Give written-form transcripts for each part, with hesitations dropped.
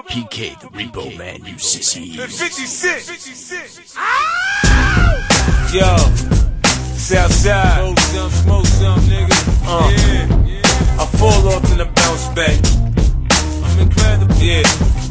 PK, the Repo Man, you sissy. 56. Yo, Southside. Smoke some, nigga. I fall off and I bounce back. I'm incredible. Yeah.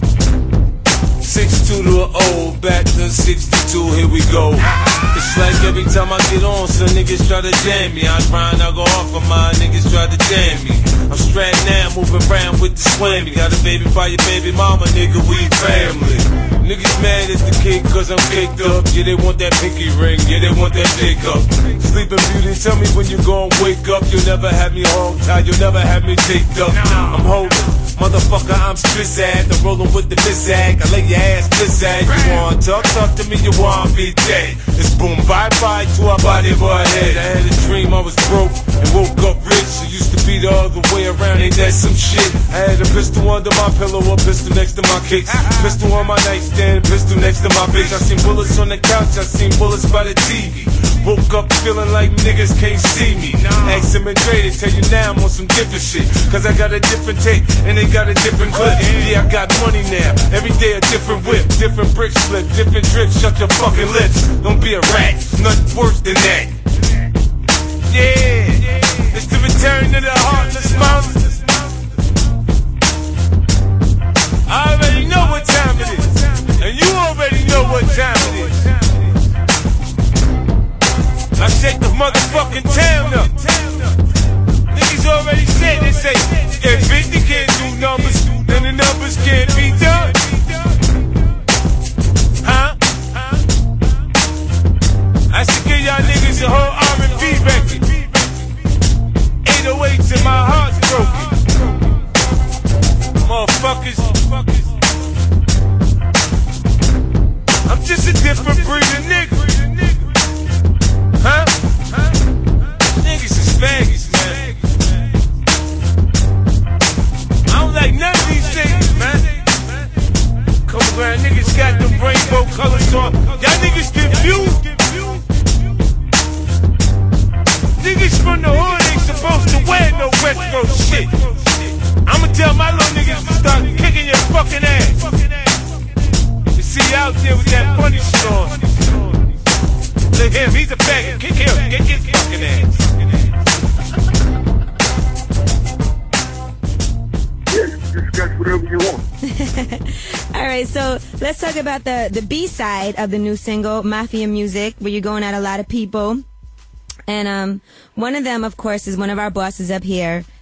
6'2" to an old, back to 62, here we go. It's like every time I get on, some niggas try to jam me. I grind, I go off of my niggas try to jam me. I'm strapped now, moving around with the swammy. Got a baby by your baby mama, nigga, we family. Niggas mad at the kid cause I'm caked up. Yeah, they want that pinky ring, yeah, they want that dick up. Sleeping Beauty, tell me when you gon' wake up. You'll never have me hog tied, you'll never have me taped up. I'm holding, motherfucker, I'm strizzad. I'm rolling with the bizzag, I lay your ass bizzag. You want talk to me, you want be dead. It's boom, bye-bye to our body, boy, head. I had a dream I was broke and woke up rich. It used to be the other way around, ain't that some shit? I had a pistol under my pillow, a pistol next to my kicks. Pistol on my nightstand, pistol next to my bitch. I seen bullets on the couch, I seen bullets by the TV. Woke up feeling like niggas can't see me. Ask him and Dre, they tell you now I'm on some different shit. Cause I got a different take and they got a different clip. Yeah, I got money now, every day a different whip. Different brick slip, different drip, shut your fucking lips. Don't be a rat, nothing worse than that. Yeah, it's the return of the heartless monster. I already know what time it is, and you already know what time it is. I shake the motherfucking town up. Niggas already said, they say, if 50 can't do numbers, then the numbers can't be done. Huh? I should give y'all niggas a whole R&B record. 808s and my heart's broken. Motherfuckers. I'm just a different breed of nigga. Huh? Niggas is faggots, man. I don't like none of these things, man. Come around, niggas got them rainbow colors on. Y'all niggas confused. Niggas from the hood ain't supposed to wear no West Coast shit. I'ma tell my little niggas to start kicking your fucking ass. You see out there with that funny shit on. Look him, he's a faggot. Kick him, get his fucking ass. Yeah, you can discuss whatever you want. All right, so let's talk about the B-side of the new single, Mafia Music, where you're going at a lot of people. And one of them, of course, is one of our bosses up here,